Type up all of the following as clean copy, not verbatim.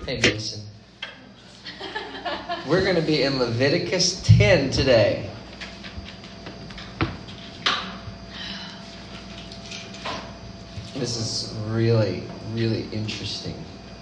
Hey, Mason. We're going to be in Leviticus 10 today. This is really, really interesting.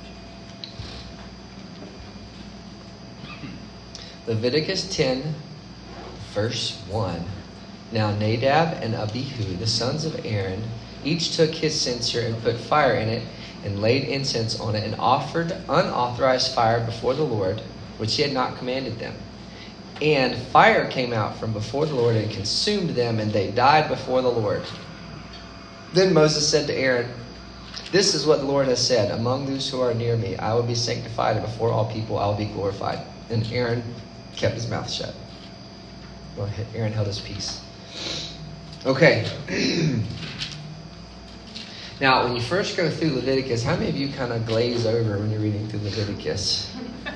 Leviticus 10, verse 1. Now Nadab and Abihu, the sons of Aaron, each took his censer and put fire in it and laid incense on it and offered unauthorized fire before the Lord, which he had not commanded them. And fire came out from before the Lord and consumed them, and they died before the Lord. Then Moses said to Aaron, "This is what the Lord has said, among those who are near me, I will be sanctified, and before all people I will be glorified." And Aaron kept his mouth shut. Well, Aaron held his peace. Okay. Now, when you first go through Leviticus, how many of you kind of glaze over when you're reading through Leviticus?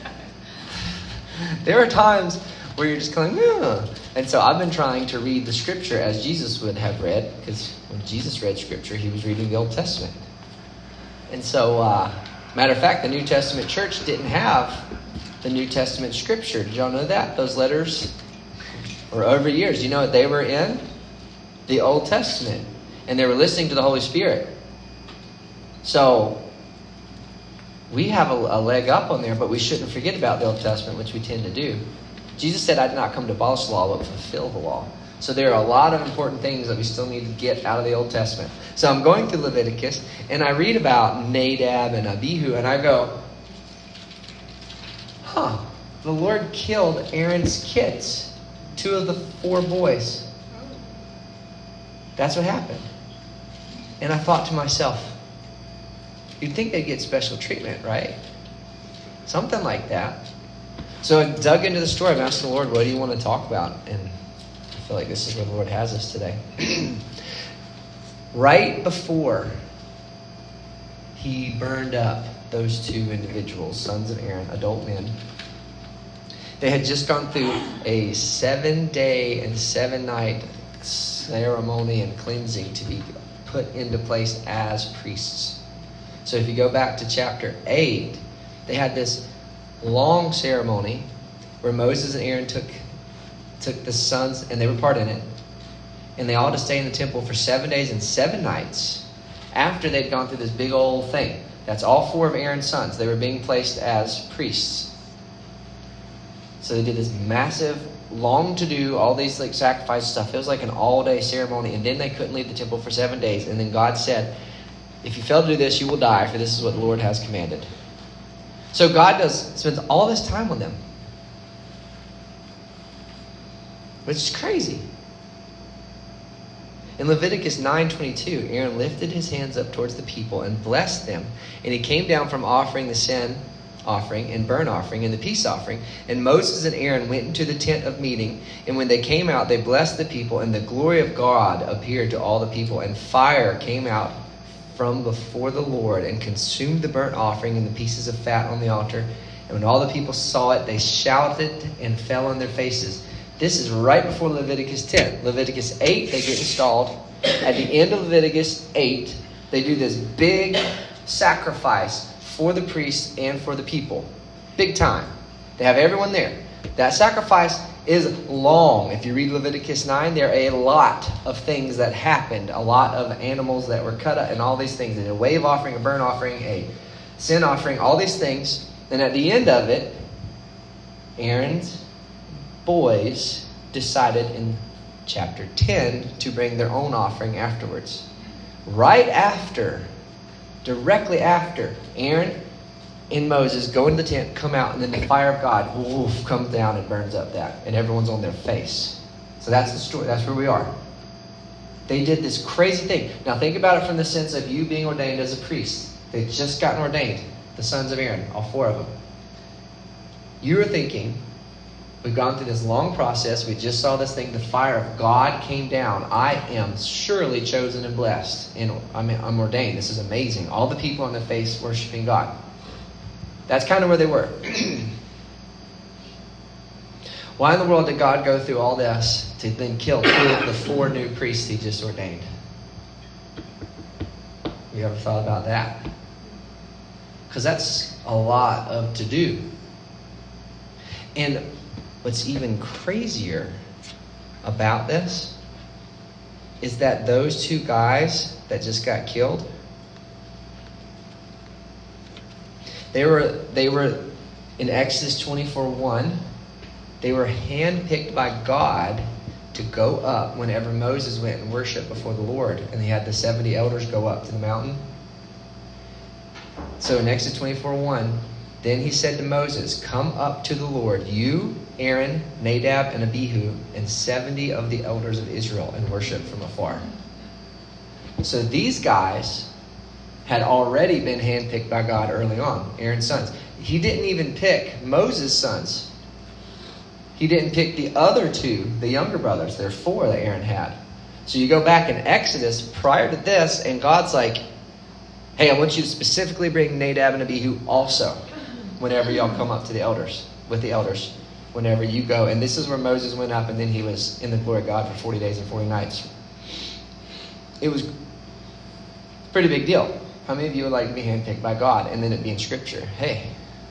There are times where you're just going, "Yeah." And so I've been trying to read the scripture as Jesus would have read, because when Jesus read scripture, he was reading the Old Testament. And so, matter of fact, the New Testament church didn't have the New Testament scripture. Did y'all know that? Those letters were over years. You know what they were in? The Old Testament. And they were listening to the Holy Spirit. So, we have a leg up on there, but we shouldn't forget about the Old Testament, which we tend to do. Jesus said, "I did not come to abolish the law, but fulfill the law." So there are a lot of important things that we still need to get out of the Old Testament. So I'm going through Leviticus, and I read about Nadab and Abihu, and I go, the Lord killed Aaron's kids, 2 of the 4 boys. That's what happened. And I thought to myself, you'd think they'd get special treatment, right? Something like that. So I dug into the story. I'm asking the Lord, what do you want to talk about? And I feel like this is where the Lord has us today. Right before he burned up those 2 individuals, sons of Aaron, adult men, they had just gone through a 7-day and 7-night ceremony and cleansing to be put into place as priests. So if you go back to chapter 8, they had this long ceremony where Moses and Aaron took the sons, and they were part in it, and they all had to stay in the temple for 7 days and 7 nights after they'd gone through this big old thing. That's all 4 of Aaron's sons. They were being placed as priests. So they did this massive, long to do, all these like sacrifice stuff. It was like an all-day ceremony, and then they couldn't leave the temple for 7 days. And then God said, "If you fail to do this, you will die, for this is what the Lord has commanded." So God spends all this time on them, which is crazy. In Leviticus 9:22, Aaron lifted his hands up towards the people and blessed them. And he came down from offering the sin offering and burnt offering and the peace offering. And Moses and Aaron went into the tent of meeting. And when they came out, they blessed the people. And the glory of God appeared to all the people. And fire came out from before the Lord and consumed the burnt offering and the pieces of fat on the altar. And when all the people saw it, they shouted and fell on their faces. This is right before Leviticus 10. Leviticus 8, they get installed. At the end of Leviticus 8, they do this big sacrifice for the priests and for the people. Big time. They have everyone there. That sacrifice is long. If you read Leviticus 9, there are a lot of things that happened. A lot of animals that were cut up and all these things. And a wave offering, a burnt offering, a sin offering, all these things. And at the end of it, Aaron's boys decided in chapter 10 to bring their own offering afterwards. Right after, directly after, Aaron and Moses go into the tent, come out, and then the fire of God comes down and burns up that. And everyone's on their face. So that's the story. That's where we are. They did this crazy thing. Now think about it from the sense of you being ordained as a priest. They've just gotten ordained. The sons of Aaron, all 4 of them. You were thinking, we've gone through this long process. We just saw this thing. The fire of God came down. I am surely chosen and blessed. And I'm ordained. This is amazing. All the people on their face worshiping God. That's kind of where they were. Why in the world did God go through all this to then kill 2 of the 4 new priests he just ordained? You ever thought about that? because that's a lot of to do. And what's even crazier about this is that those two guys that just got killed, they were in Exodus 24:1, they were handpicked by God to go up whenever Moses went and worshiped before the Lord, and he had the 70 elders go up to the mountain. So in Exodus 24:1, then he said to Moses, "Come up to the Lord, you, Aaron, Nadab, and Abihu, and 70 of the elders of Israel, and worship from afar." So these guys had already been handpicked by God early on, Aaron's sons. He didn't even pick Moses' sons. He didn't pick the other two, the younger brothers. There are 4 that Aaron had. So you go back in Exodus prior to this, and God's like, "Hey, I want you to specifically bring Nadab and Abihu also whenever y'all come up to the elders, with the elders, whenever you go." And this is where Moses went up, and then he was in the glory of God for 40 days and 40 nights. It was a pretty big deal. How many of you would like to be handpicked by God and then it be in Scripture? Hey.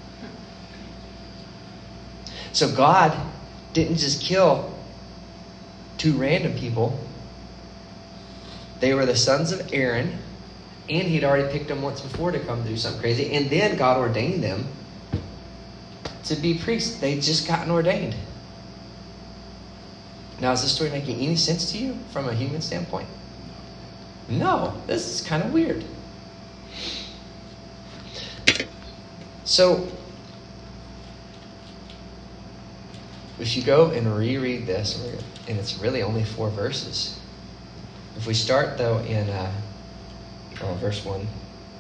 So God didn't just kill 2 random people. They were the sons of Aaron, and he'd already picked them once before to come do something crazy. And then God ordained them to be priests. They'd just gotten ordained. Now, is this story making any sense to you from a human standpoint? No, this is kind of weird. So, if you go and reread this, and it's really only 4 verses. If we start, though, in verse 1.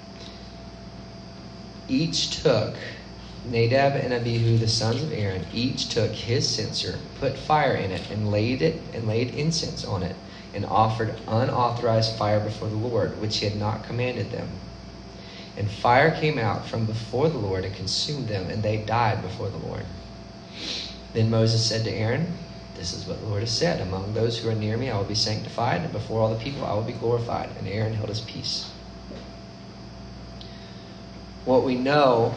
Each took, Nadab and Abihu, the sons of Aaron, each took his censer, put fire in it, and laid incense on it, and offered unauthorized fire before the Lord, which he had not commanded them. And fire came out from before the Lord and consumed them, and they died before the Lord. Then Moses said to Aaron, "This is what the Lord has said. Among those who are near me I will be sanctified, and before all the people I will be glorified." And Aaron held his peace. What we know,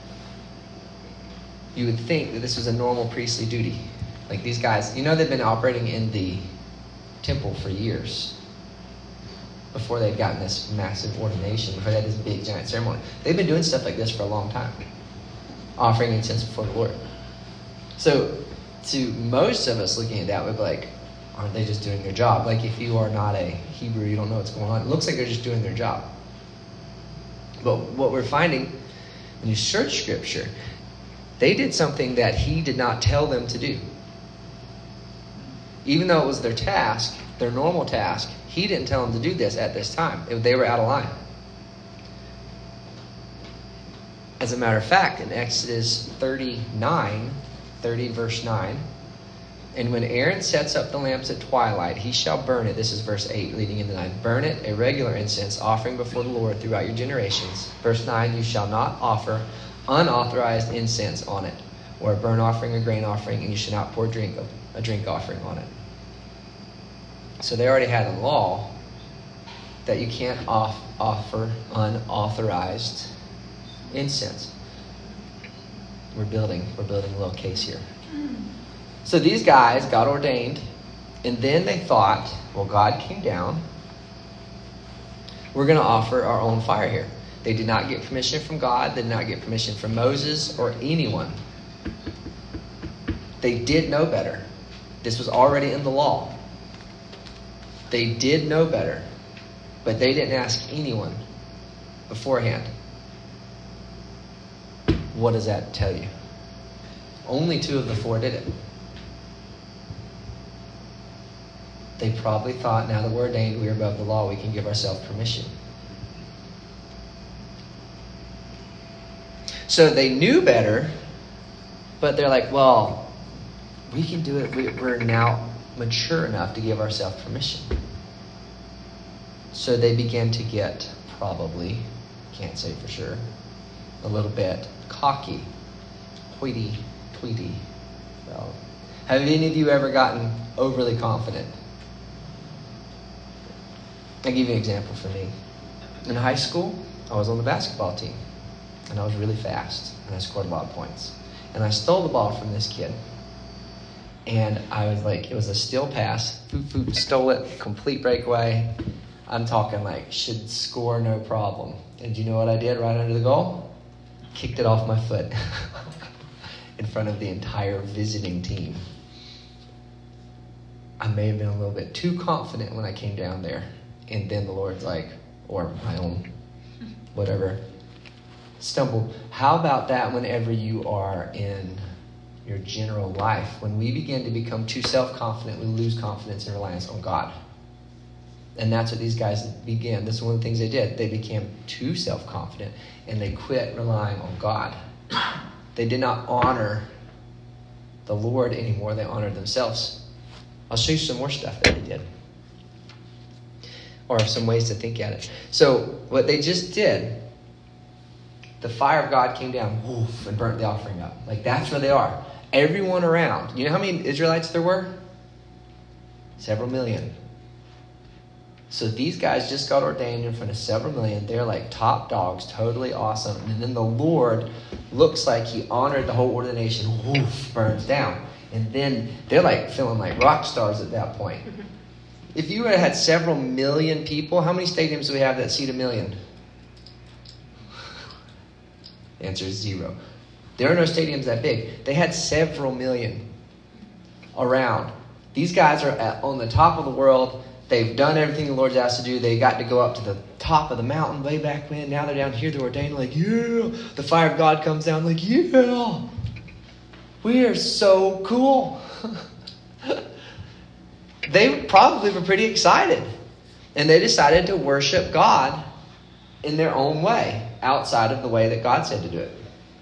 you would think that this was a normal priestly duty. Like these guys, they've been operating in the temple for years before they'd gotten this massive ordination, before they had this big giant ceremony. They've been doing stuff like this for a long time, offering incense before the Lord. So to most of us looking at that, we'd be like, aren't they just doing their job? Like if you are not a Hebrew, you don't know what's going on. It looks like they're just doing their job. But what we're finding when you search Scripture, they did something that he did not tell them to do. Even though it was their task, their normal task, he didn't tell them to do this at this time. They were out of line. As a matter of fact, in Exodus 30 verse 9, "And when Aaron sets up the lamps at twilight, he shall burn it." This is verse 8 leading into 9. "Burn it, a regular incense offering before the Lord throughout your generations." Verse 9, "You shall not offer unauthorized incense on it, or a burnt offering or grain offering, and you shall not pour a drink offering on it." So they already had a law that you can't offer unauthorized incense. We're building a little case here. So these guys got ordained, and then they thought, well, God came down. We're going to offer our own fire here. They did not get permission from God. They did not get permission from Moses or anyone. They did know better. This was already in the law. They did know better, but they didn't ask anyone beforehand. What does that tell you? Only 2 of the 4 did it. They probably thought, now that we're ordained, we're above the law, we can give ourselves permission. So they knew better, but they're like, well, we can do it. We're now mature enough to give ourselves permission. So they began to get, probably, can't say for sure, a little bit cocky, hoity-toity. Well, have any of you ever gotten overly confident? I'll give you an example for me. In high school, I was on the basketball team. and I was really fast, and I scored a lot of points. And I stole the ball from this kid. And I was like, it was a steal pass. Boop, boop, stole it, complete breakaway. I'm talking like, should score no problem. And do you know what I did right under the goal? Kicked it off my foot in front of the entire visiting team. I may have been a little bit too confident when I came down there. And then the Lord's like, or my own, whatever, stumbled. How about that whenever you are in your general life? When we begin to become too self-confident, we lose confidence and reliance on God. And that's what these guys began. This is one of the things they did. They became too self-confident, and they quit relying on God. They did not honor the Lord anymore. They honored themselves. I'll show you some more stuff that they did, or some ways to think at it. So what they just did, the fire of God came down, woof, and burnt the offering up. Like, that's where they are. Everyone around. You know how many Israelites there were? Several million. So these guys just got ordained in front of several million. They're like top dogs, totally awesome. And then the Lord looks like he honored the whole ordination. Woof, burns down. And then they're like feeling like rock stars at that point. If you had several million people, how many stadiums do we have that seat 1 million? The answer is 0. There are no stadiums that big. They had several million around. These guys are on the top of the world. They've done everything the Lord's asked to do. They got to go up to the top of the mountain way back when. Now they're down here. They're ordained like, yeah. The fire of God comes down like, yeah. We are so cool. They probably were pretty excited. And they decided to worship God in their own way, outside of the way that God said to do it.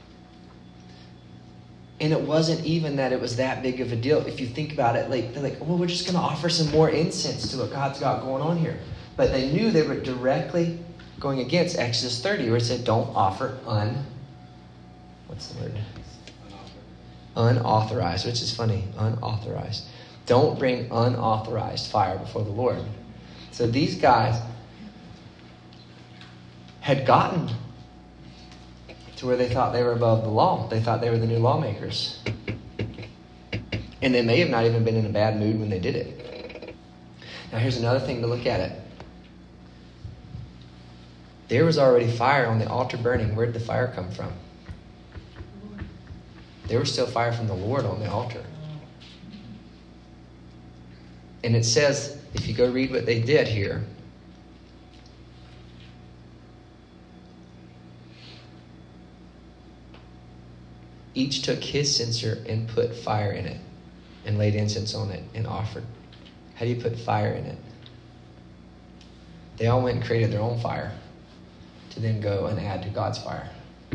And it wasn't even that it was that big of a deal. If you think about it, like they're like, well, we're just going to offer some more incense to what God's got going on here. But they knew they were directly going against Exodus 30, where it said, don't offer what's the word? Unauthorized, which is funny, unauthorized. Don't bring unauthorized fire before the Lord. So these guys had gotten to where they thought they were above the law. They thought they were the new lawmakers. And they may have not even been in a bad mood when they did it. Now here's another thing to look at it. There was already fire on the altar burning. Where did the fire come from? There was still fire from the Lord on the altar. And it says, if you go read what they did here, each took his censer and put fire in it and laid incense on it and offered. How do you put fire in it? They all went and created their own fire to then go and add to God's fire.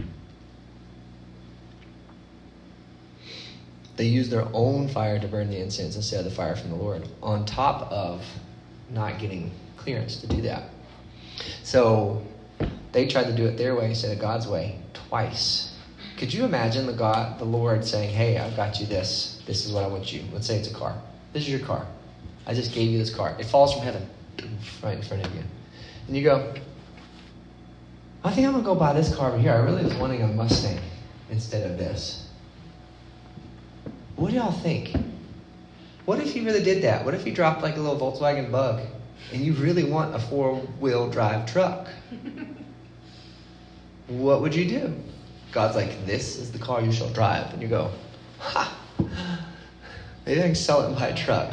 They used their own fire to burn the incense instead of the fire from the Lord, on top of not getting clearance to do that. So they tried to do it their way instead of God's way twice. Could you imagine the Lord saying, hey, I've got you this. This is what I want you. Let's say it's a car. This is your car. I just gave you this car. It falls from heaven right in front of you. And you go, I think I'm going to go buy this car over here. I really was wanting a Mustang instead of this. What do y'all think? What if you really did that? What if you dropped like a little Volkswagen Bug and you really want a 4-wheel drive truck? What would you do? God's like, this is the car you shall drive. And you go, ha! Maybe I can sell it and buy a truck.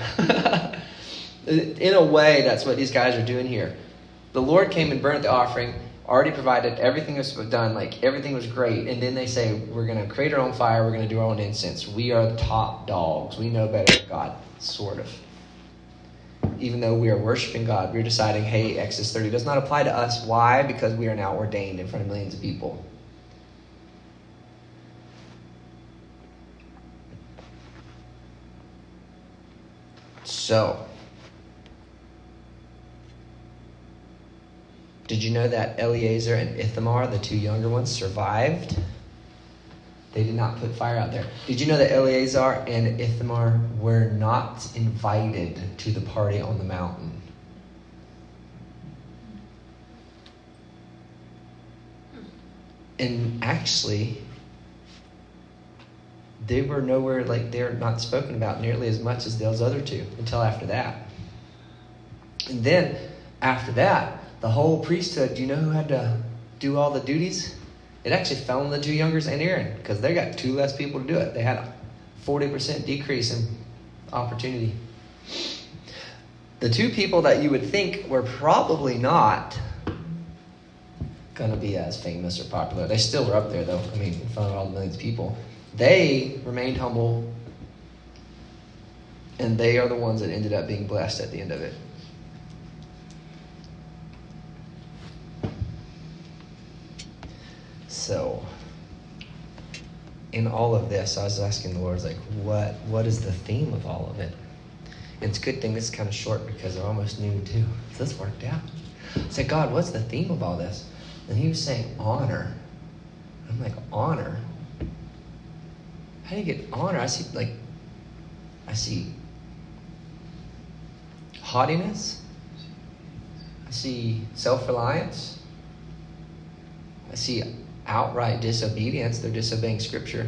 In a way, that's what these guys are doing here. The Lord came and burnt the offering, already provided, everything was done, like everything was great. And then they say, we're going to create our own fire, we're going to do our own incense. We are the top dogs. We know better than God, sort of. Even though we are worshiping God, we're deciding, hey, Exodus 30 does not apply to us. Why? Because we are now ordained in front of millions of people. So, did you know that Eleazar and Ithamar, the two younger ones, survived? They did not put fire out there. Did you know that Eleazar and Ithamar were not invited to the party on the mountain? And actually, they were nowhere, like they're not spoken about nearly as much as those other two until after that. And then after that, the whole priesthood, do you know who had to do all the duties? It actually fell on the two youngers and Aaron, because they got two less people to do it. They had a 40% decrease in opportunity. The two people that you would think were probably not going to be as famous or popular, they still were up there though, I mean, in front of all the millions of people. They remained humble, and they are the ones that ended up being blessed at the end of it. So, in all of this, I was asking the Lord, like, what is the theme of all of it? And it's a good thing this is kind of short because I'm almost noon too. So this worked out. I said, God, what's the theme of all this? And he was saying honor. I'm like, honor? How do you get honor? I see haughtiness. I see self-reliance. I see outright disobedience. They're disobeying Scripture.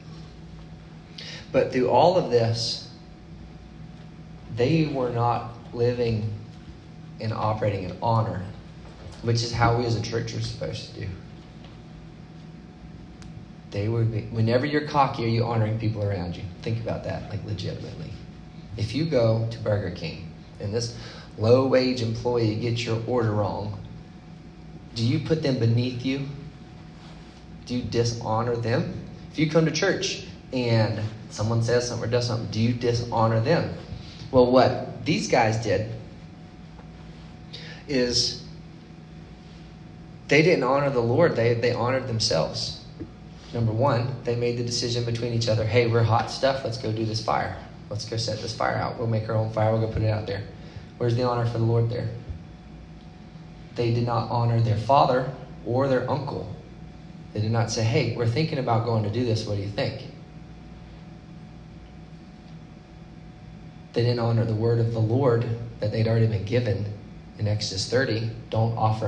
But through all of this, they were not living and operating in honor, which is how we as a church are supposed to do. They were, whenever you're cocky, are you honoring people around you? Think about that, like legitimately. If you go to Burger King and this low-wage employee gets your order wrong, do you put them beneath you? Do you dishonor them? If you come to church and someone says something or does something, do you dishonor them? Well, what these guys did is they didn't honor the Lord. They honored themselves. Number one, they made the decision between each other, hey, we're hot stuff. Let's go do this fire. Let's go set this fire out. We'll make our own fire. We'll go put it out there. Where's the honor for the Lord there? They did not honor their father or their uncle. They did not say, hey, we're thinking about going to do this. What do you think? They didn't honor the word of the Lord that they'd already been given in Exodus 30. Don't offer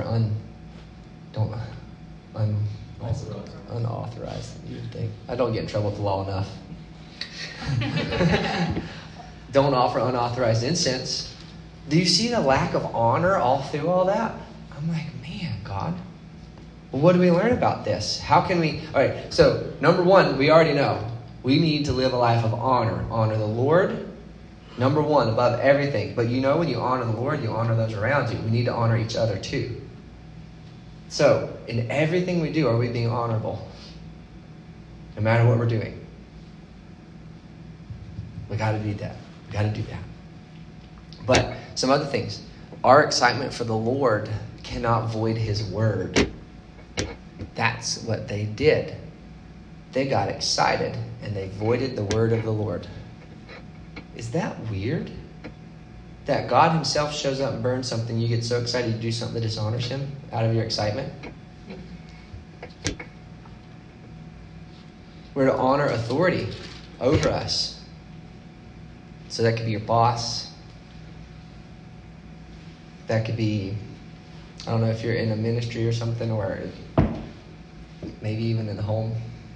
unauthorized. You would think. I don't get in trouble with the law enough. Don't offer unauthorized incense. Do you see the lack of honor all through all that? I'm like, man, God. Well, what do we learn about this? How can we... All right, so number one, we already know. We need to live a life of honor. Honor the Lord, number one, above everything. But you know when you honor the Lord, you honor those around you. We need to honor each other too. So, in everything we do, are we being honorable? No matter what we're doing. We got to do that. We got to do that. But some other things. Our excitement for the Lord cannot void his word. That's what they did. They got excited and they voided the word of the Lord. Is that weird? That God himself shows up and burns something, you get so excited you do something that dishonors him out of your excitement? We're to honor authority over us. So that could be your boss. That could be, I don't know if you're in a ministry or something, or maybe even in the home.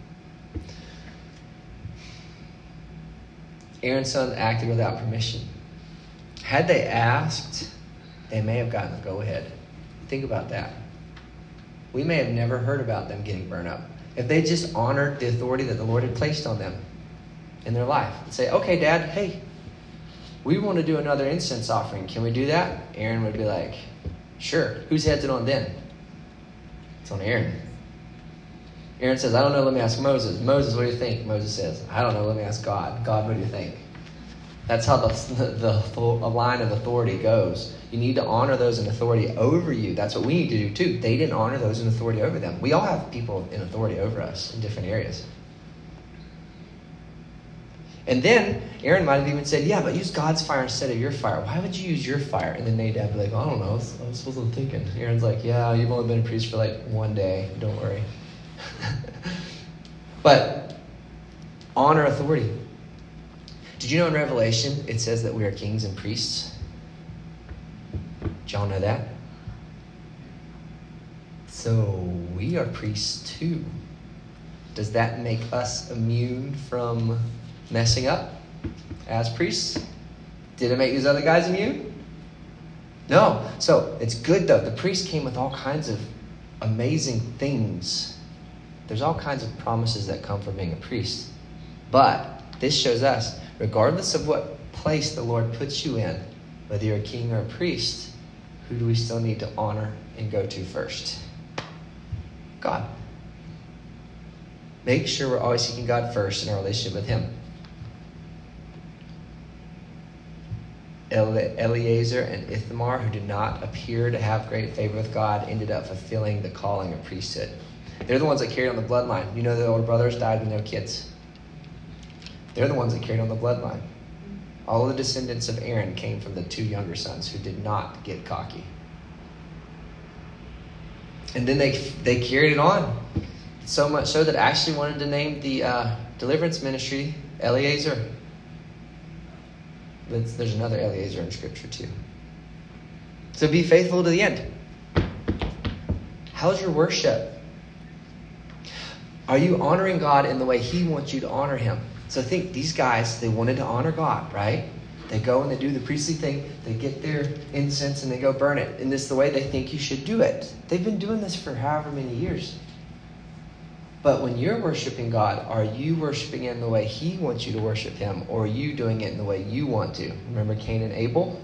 Aaron's sons acted without permission. Had they asked, they may have gotten the go-ahead. Think about that. We may have never heard about them getting burned up. If they just honored the authority that the Lord had placed on them in their life. And say, okay, Dad, hey, we want to do another incense offering. Can we do that? Aaron would be like, sure. Whose head's it on then? It's on Aaron. Aaron says, I don't know, let me ask Moses. Moses, what do you think? Moses says, I don't know, let me ask God. God, what do you think? That's how the line of authority goes. You need to honor those in authority over you. That's what we need to do too. They didn't honor those in authority over them. We all have people in authority over us in different areas. And then Aaron might have even said, yeah, but use God's fire instead of your fire. Why would you use your fire? And then Nadab would be like, I don't know. I was supposed to be thinking. Aaron's like, yeah, you've only been a priest for like one day. Don't worry. But honor authority. Did you know in Revelation it says that we are kings and priests? Did y'all know that? So we are priests too. Does that make us immune from messing up as priests? Did it make these other guys immune? No. So it's good though. The priest came with all kinds of amazing things. There's all kinds of promises that come from being a priest. But this shows us, regardless of what place the Lord puts you in, whether you're a king or a priest, who do we still need to honor and go to first? God. Make sure we're always seeking God first in our relationship with him. Eleazar and Ithamar, who did not appear to have great favor with God, ended up fulfilling the calling of priesthood. They're the ones that carried on the bloodline. You know, the older brothers died when they were kids. They're the ones that carried on the bloodline. All of the descendants of Aaron came from the two younger sons who did not get cocky. And then they carried it on. So much so that I actually wanted to name the deliverance ministry Eleazar. There's another Eleazar in Scripture too. So be faithful to the end. How's your worship? Are you honoring God in the way he wants you to honor him? So I think these guys, they wanted to honor God, right? They go and they do the priestly thing. They get their incense and they go burn it. And this is the way they think you should do it. They've been doing this for however many years. But when you're worshiping God, are you worshiping him the way he wants you to worship him? Or are you doing it in the way you want to? Remember Cain and Abel?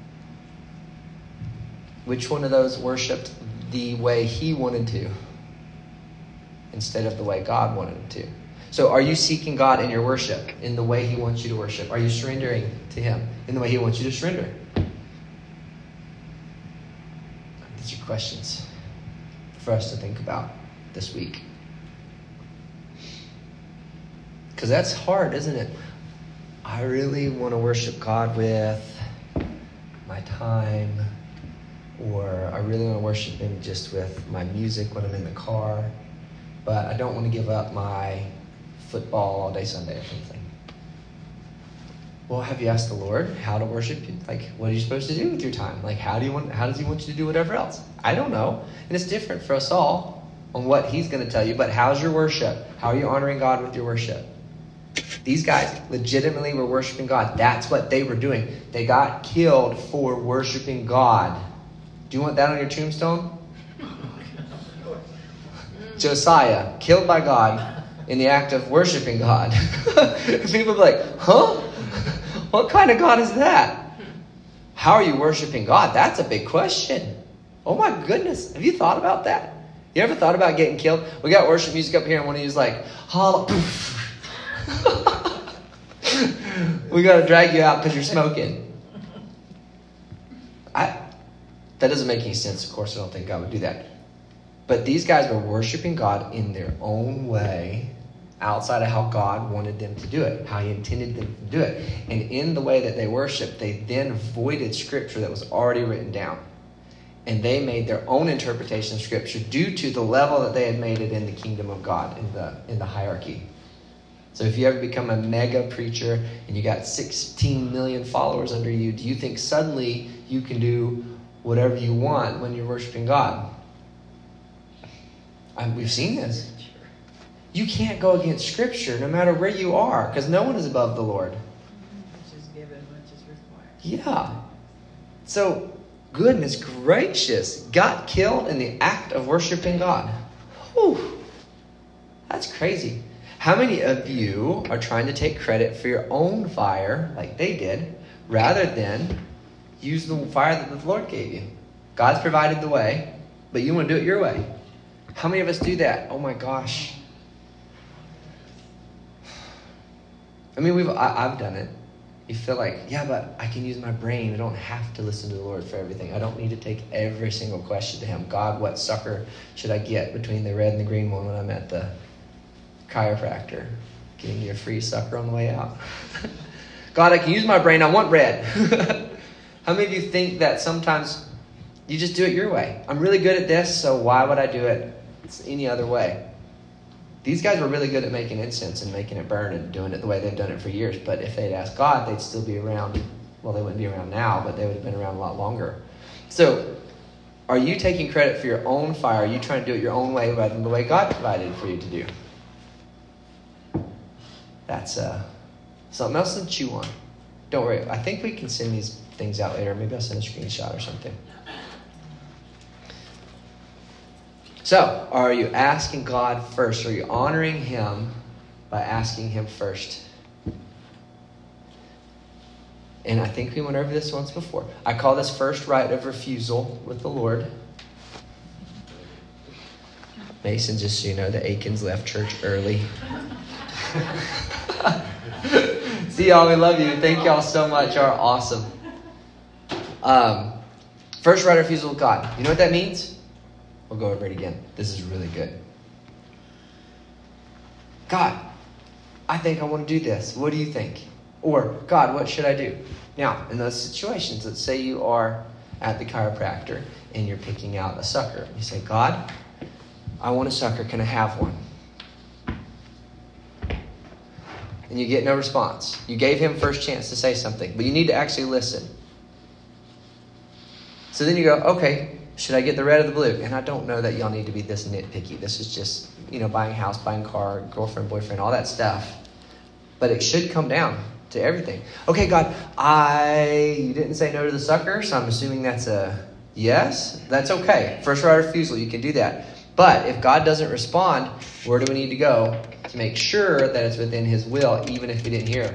Which one of those worshiped the way he wanted to instead of the way God wanted him to? So are you seeking God in your worship in the way he wants you to worship? Are you surrendering to him in the way he wants you to surrender? These are questions for us to think about this week. Because that's hard, isn't it? I really want to worship God with my time, or I really want to worship him just with my music when I'm in the car, but I don't want to give up my football all day Sunday or something. Well, have you asked the Lord how to worship you? Like, what are you supposed to do with your time? Like, how does he want you to do whatever else? I don't know. And it's different for us all on what he's going to tell you, but how's your worship? How are you honoring God with your worship? These guys legitimately were worshiping God. That's what they were doing. They got killed for worshiping God. Do you want that on your tombstone? Josiah, killed by God in the act of worshiping God. People be like, huh? What kind of God is that? How are you worshiping God? That's a big question. Oh my goodness. Have you thought about that? You ever thought about getting killed? We got worship music up here and one of you's like, holla. We got to drag you out because you're smoking. That doesn't make any sense. Of course, I don't think God would do that. But these guys were worshiping God in their own way, outside of how God wanted them to do it, how he intended them to do it. And in the way that they worshiped, they then voided Scripture that was already written down. And they made their own interpretation of Scripture due to the level that they had made it in the kingdom of God, in the hierarchy. So if you ever become a mega preacher and you got 16 million followers under you, do you think suddenly you can do whatever you want when you're worshiping God? We've seen this. You can't go against Scripture no matter where you are, because no one is above the Lord. Much is given, much is required. Yeah. So, goodness gracious, got killed in the act of worshiping God. Whew. That's crazy. How many of you are trying to take credit for your own fire, like they did, rather than use the fire that the Lord gave you? God's provided the way, but you want to do it your way. How many of us do that? Oh my gosh. I mean, I've done it. You feel like, yeah, but I can use my brain. I don't have to listen to the Lord for everything. I don't need to take every single question to him. God, what sucker should I get between the red and the green one when I'm at the chiropractor? Getting you a free sucker on the way out. God, I can use my brain. I want red. How many of you think that sometimes you just do it your way? I'm really good at this, so why would I do it any other way? These guys were really good at making incense and making it burn and doing it the way they've done it for years. But if they'd asked God, they'd still be around. Well, they wouldn't be around now, but they would have been around a lot longer. So Are you taking credit for your own fire? Are you trying to do it your own way rather than the way God provided for you to do? That's something else to chew on. Don't worry. I think we can send these things out later. Maybe I'll send a screenshot or something. So, are you asking God first? Are you honoring him by asking him first? And I think we went over this once before. I call this first right of refusal with the Lord. Mason, just so you know, the Aikens left church early. See y'all, we love you. Thank y'all so much. You're awesome. First right of refusal with God. You know what that means? We'll go over it again. This is really good. God, I think I want to do this. What do you think? Or, God, what should I do? Now, in those situations, let's say you are at the chiropractor and you're picking out a sucker. You say, God, I want a sucker. Can I have one? And you get no response. You gave him first chance to say something, but you need to actually listen. So then you go, okay, should I get the red or the blue? And I don't know that y'all need to be this nitpicky. This is just, buying a house, buying a car, girlfriend, boyfriend, all that stuff. But it should come down to everything. Okay, God, you didn't say no to the sucker, so I'm assuming that's a yes. That's okay. First right of refusal, you can do that. But if God doesn't respond, where do we need to go to make sure that it's within his will, even if we didn't hear?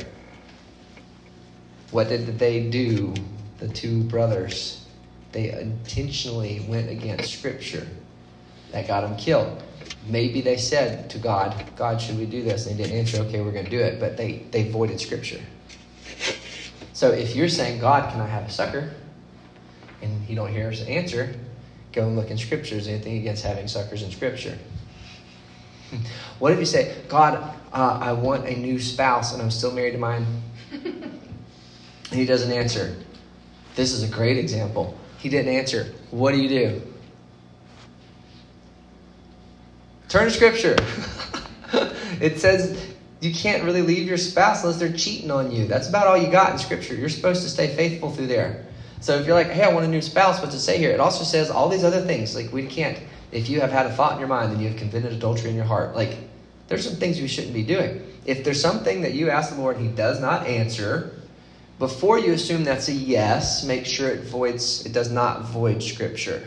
What did they do, the two brothers? They intentionally went against Scripture. That got them killed. Maybe they said to God, God, should we do this? And they didn't answer, okay, we're going to do it. But they voided Scripture. So if you're saying, God, can I have a sucker? And you don't hear us answer, go and look in Scripture. Is there anything against having suckers in Scripture? What if you say, God, I want a new spouse and I'm still married to mine? And he doesn't answer. This is a great example. He didn't answer. What do? Turn to Scripture. It says you can't really leave your spouse unless they're cheating on you. That's about all you got in Scripture. You're supposed to stay faithful through there. So if you're like, hey, I want a new spouse, what's it say here? It also says all these other things. Like we can't, if you have had a thought in your mind, then you have committed adultery in your heart. Like there's some things we shouldn't be doing. If there's something that you ask the Lord and he does not answer, before you assume that's a yes, make sure it does not void Scripture.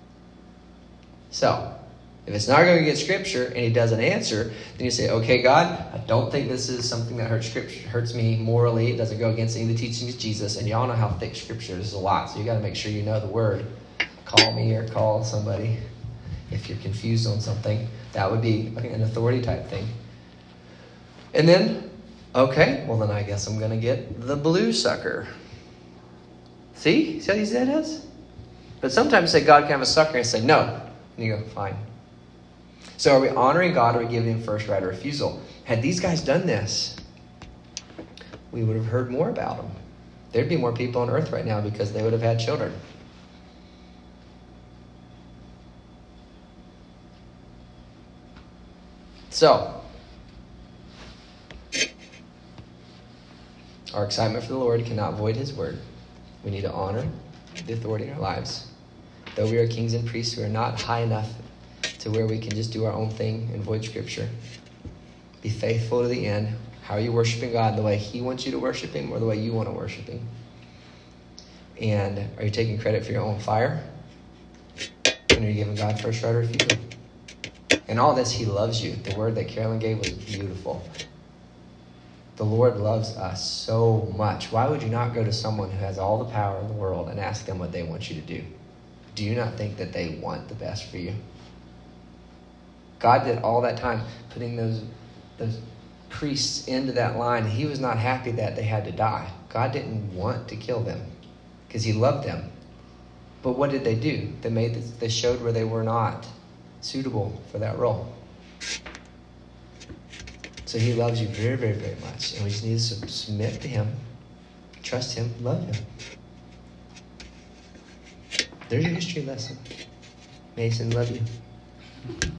So, if it's not going to get Scripture and he doesn't answer, then you say, okay, God, I don't think this is something that hurts me morally. It doesn't go against any of the teachings of Jesus. And y'all know how thick Scripture is. There's a lot. So you got to make sure you know the Word. Call me or call somebody if you're confused on something. That would be an authority type thing. And then, okay, well then I guess I'm going to get the blue sucker. See how easy that is? But sometimes you say, God, can I have a sucker? And say, no. And you go, fine. So are we honoring God or are we giving him first right of refusal? Had these guys done this, we would have heard more about them. There'd be more people on earth right now because they would have had children. So, our excitement for the Lord cannot void his word. We need to honor the authority in our lives. Though we are kings and priests, we are not high enough to where we can just do our own thing and void Scripture. Be faithful to the end. How are you worshiping God? The way he wants you to worship him or the way you want to worship him? And are you taking credit for your own fire? And are you giving God first right of refusal? In all this, he loves you. The word that Carolyn gave was beautiful. The Lord loves us so much. Why would you not go to someone who has all the power in the world and ask them what they want you to do? Do you not think that they want the best for you? God did all that time putting those priests into that line. He was not happy that they had to die. God didn't want to kill them because he loved them. But what did they do? They showed where they were not suitable for that role. So he loves you very, very, very much. And we just need to submit to him, trust him, love him. There's your history lesson. Mason, love you.